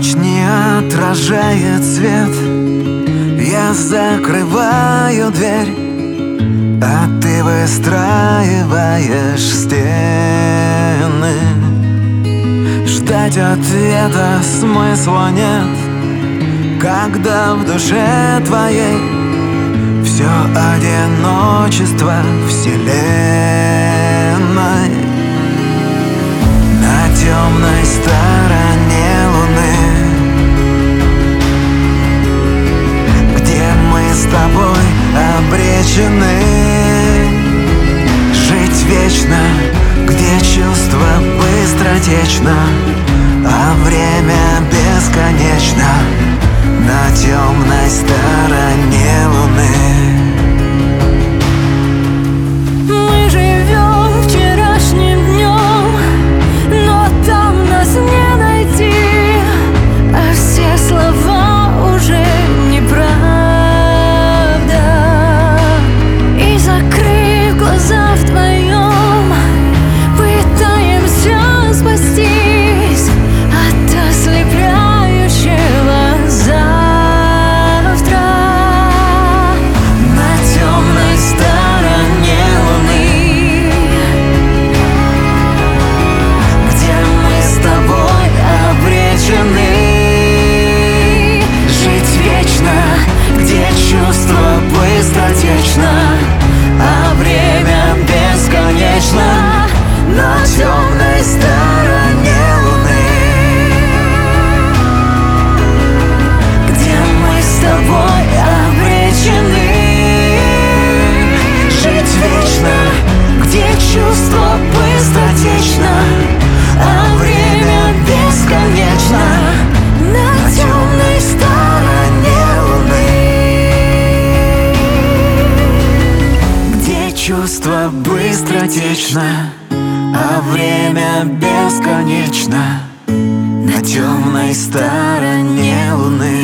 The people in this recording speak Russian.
ночь не отражает свет, я закрываю дверь, а ты выстраиваешь стены. Ждать ответа смысла нет, когда в душе твоей все одиночество вселенной. На темной стороне луны, где мы с тобой обречены жить вечно, где чувство быстротечно, а время бесконечно. На темной стороне луны. Мы живем вчерашним днем, но там нас не найти, а все слова уже неправда. И закрыв глаза вдвоем, пытаемся спастись от ослепляющего завтра. На темной стороне луны, где мы с тобой обречены жить вечно, где чувство быстротечно, а время бесконечно. На темной стороне луны, где мы с тобой обречены жить вечно, где чувство быстротечно, а время бесконечно. На темной стороне луны, где чувство быстротечно, а время бесконечно. На темной стороне луны.